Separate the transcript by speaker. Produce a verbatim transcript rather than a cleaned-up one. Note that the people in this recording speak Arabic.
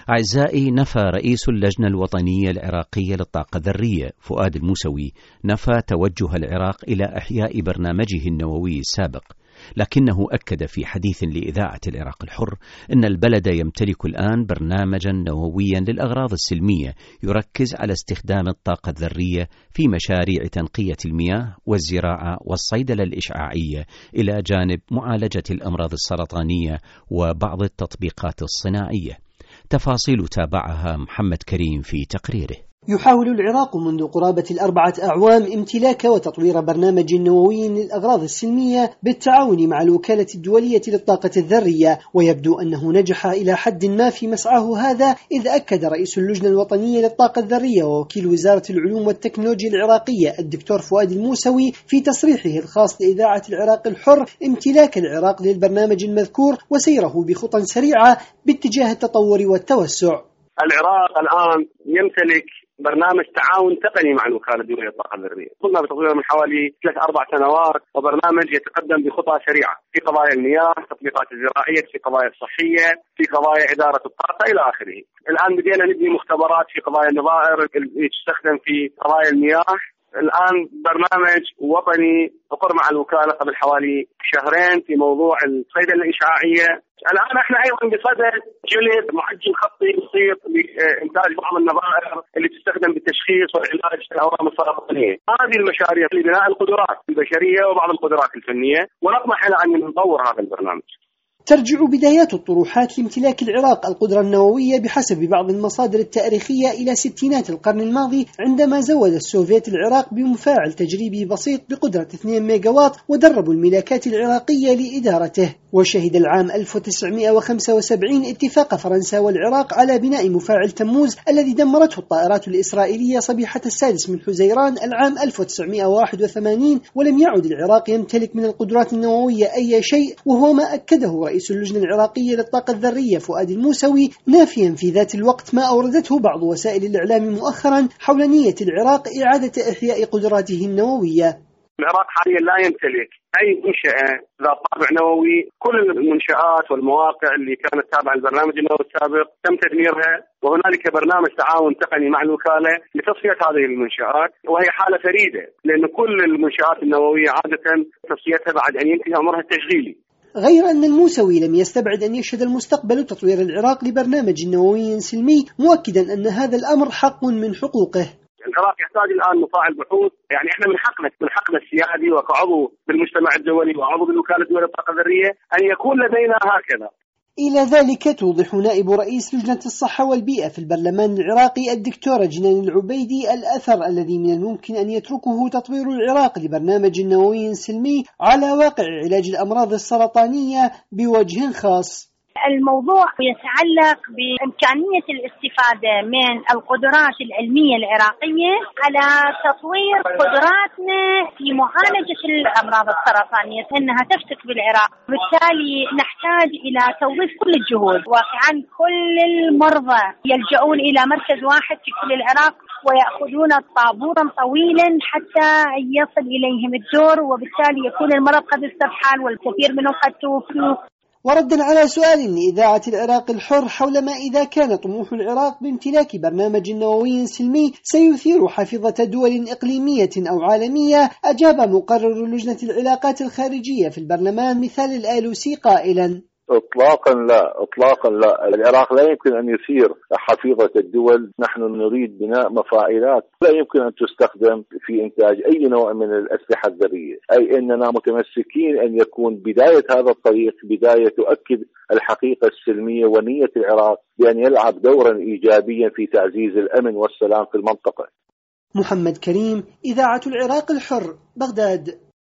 Speaker 1: أعزائي، نفى رئيس اللجنة الوطنية العراقية للطاقة الذرية فؤاد الموسوي نفى توجه العراق إلى إحياء برنامجه النووي السابق، لكنه أكد في حديث لإذاعة العراق الحر أن البلد يمتلك الآن برنامجا نوويا للأغراض السلمية يركز على استخدام الطاقة الذرية في مشاريع تنقية المياه والزراعة والصيدلة الإشعاعية، إلى جانب معالجة الأمراض السرطانية وبعض التطبيقات الصناعية. تفاصيل تابعها محمد كريم في تقريره.
Speaker 2: يحاول العراق منذ قرابة الأربعة أعوام امتلاك وتطوير برنامج نووي للأغراض السلمية بالتعاون مع الوكالة الدولية للطاقة الذرية، ويبدو أنه نجح إلى حد ما في مسعاه هذا، إذ أكد رئيس اللجنة الوطنية للطاقة الذرية ووكيل وزارة العلوم والتكنولوجيا العراقية الدكتور فؤاد الموسوي في تصريحه الخاص لإذاعة العراق الحر امتلاك العراق للبرنامج المذكور وسيره بخطى سريعة باتجاه التطور والتوسع.
Speaker 3: العراق الآن يمتلك برنامج تعاون تقني مع الوكالة الدولية للطاقة الذرية، قمنا بتطويره من حوالي ثلاث أربع سنوات، وبرنامج يتقدم بخطى سريعة في قضايا المياه، التطبيقات الزراعية، في قضايا الصحية، في قضايا إدارة الطاقة إلى آخره. الآن بدينا نبني مختبرات في قضايا النظائر اللي تستخدم في قضايا المياه. الآن برنامج وطني أقر مع الوكالة قبل حوالي شهرين في موضوع الصيدلة الإشعاعية. الآن احنا أيضا بصدد جلد معجل خطي بسيط لإنتاج بعض النظائر اللي تستخدم بالتشخيص والعلاج الأورام السرطانية. هذه المشاريع لبناء القدرات البشرية وبعض القدرات الفنية، ونطمح إلى أن نطور هذا البرنامج.
Speaker 2: ترجع بدايات الطروحات لامتلاك العراق القدرة النووية بحسب بعض المصادر التاريخية إلى ستينات القرن الماضي، عندما زود السوفيت العراق بمفاعل تجريبي بسيط بقدرة اثنين ميجاوات ودربوا الميليشيات العراقية لإدارته. وشهد العام ألف وتسعمائة وخمسة وسبعين اتفاق فرنسا والعراق على بناء مفاعل تموز الذي دمرته الطائرات الإسرائيلية صبيحة السادس من حزيران العام ألف وتسعمائة وواحد وثمانين، ولم يعد العراق يمتلك من القدرات النووية أي شيء، وهو ما أكده رئيس اللجنة العراقية للطاقة الذرية فؤاد الموسوي، نافيا في ذات الوقت ما أوردته بعض وسائل الإعلام مؤخرا حول نية العراق إعادة إحياء قدراته النووية.
Speaker 3: العراق حاليا لا يمتلك أي منشأة ذات طابع نووي. كل المنشآت والمواقع اللي كانت تابعة للبرنامج النووي السابق تم تدميرها، وهنالك برنامج تعاون تقني مع الوكالة لتصفية هذه المنشآت، وهي حالة فريدة لأن كل المنشآت النووية عادة تصفيتها بعد أن ينتهي عمرها التشغيلي.
Speaker 2: غير أن الموسوي لم يستبعد أن يشهد المستقبل تطوير العراق لبرنامج نووي سلمي، مؤكدا أن هذا الأمر حق من حقوقه.
Speaker 3: العراق يحتاج الآن مفاعل بحوث، يعني احنا من حقنا من حقنا السيادي وكعضو بالمجتمع الدولي وعضو بالوكالة الدولية للطاقة الذرية أن يكون لدينا هكذا.
Speaker 2: إلى ذلك توضح نائب رئيس لجنة الصحة والبيئة في البرلمان العراقي الدكتورة جنان العبيدي الأثر الذي من الممكن أن يتركه تطوير العراق لبرنامج نووي سلمي على واقع علاج الأمراض السرطانية بوجه خاص.
Speaker 4: الموضوع يتعلق بإمكانية الاستفادة من القدرات العلمية العراقية على تطوير قدراتنا في معالجة الأمراض السرطانية، أنها تفتك بالعراق. بالتالي نحتاج إلى توظيف كل الجهود. واقعا كل المرضى يلجؤون إلى مركز واحد في كل العراق ويأخذون طابورا طويلا حتى يصل إليهم الدور، وبالتالي يكون المرض قد استفحل والكثير منهم قد توفوا.
Speaker 2: وردا على سؤال لإذاعة العراق الحر حول ما إذا كان طموح العراق بامتلاك برنامج نووي سلمي سيثير حافظة دول إقليمية أو عالمية، أجاب مقرر لجنة العلاقات الخارجية في البرلمان مثال الآلوسي قائلا:
Speaker 5: اطلاقا لا اطلاقا لا العراق لا يمكن ان يثير حفيظة الدول. نحن نريد بناء مفاعلات لا يمكن ان تستخدم في انتاج اي نوع من الاسلحة الذرية، اي اننا متمسكين ان يكون بداية هذا الطريق بداية تؤكد الحقيقة السلمية ونية العراق بان يلعب دورا ايجابيا في تعزيز الامن والسلام في المنطقة.
Speaker 2: محمد كريم، إذاعة العراق الحر، بغداد.